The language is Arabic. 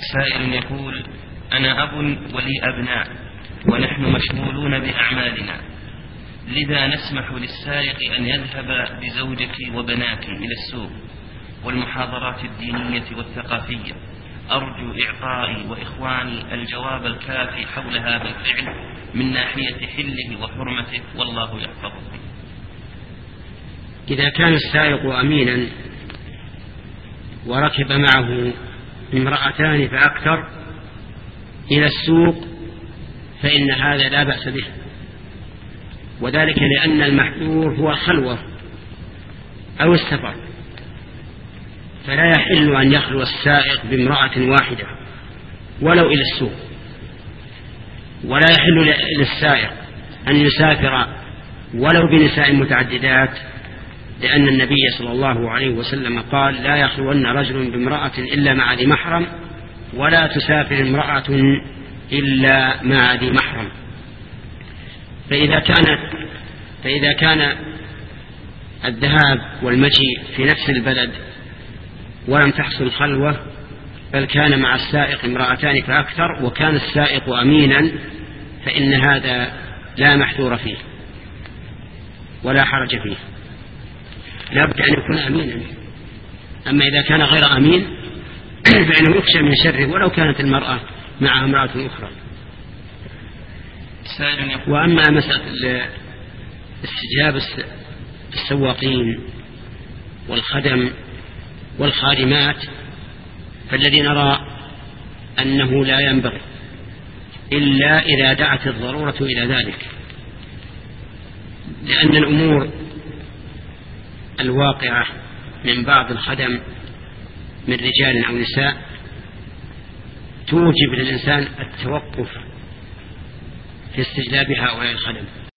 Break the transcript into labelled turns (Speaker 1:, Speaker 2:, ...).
Speaker 1: سائل يقول: أنا أب ولي أبناء ونحن مشغولون بأعمالنا، لذا نسمح للسائق أن يذهب بزوجتي وبناتي إلى السوق والمحاضرات الدينية والثقافية. أرجو إعطائي وإخواني الجواب الكافي حول هذا الفعل من ناحية حله وحرمته، والله يحفظه.
Speaker 2: إذا كان السائق أمينا وركب معه امرأتان فأكثر إلى السوق فإن هذا لا بأس به، وذلك لأن المحذور هو الخلوة أو السفر، فلا يحل أن يخلو السائق بامرأة واحدة ولو إلى السوق، ولا يحل للسائق أن يسافر ولو بنساء متعددات، لأن النبي صلى الله عليه وسلم قال: لا يخلون رجل بامرأة إلا مع ذي محرم، ولا تسافر امرأة إلا مع ذي محرم. فإذا كان الذهاب والمجيء في نفس البلد ولم تحصل خلوة، بل كان مع السائق امرأتان فأكثر وكان السائق أمينا، فإن هذا لا محذور فيه ولا حرج فيه، لا بد أن يكون أمينا. أما إذا كان غير أمين فإنه يخشى من شره ولو كانت المرأة مع امرأة أخرى. وأما مسألة استجاب السواقين والخدم والخادمات فالذي نرى أنه لا ينبغي إلا إذا دعت الضرورة إلى ذلك، لأن الأمور الواقعة من بعض الخدم من رجال أو نساء توجب للإنسان التوقف في استجلاب هؤلاء الخدم.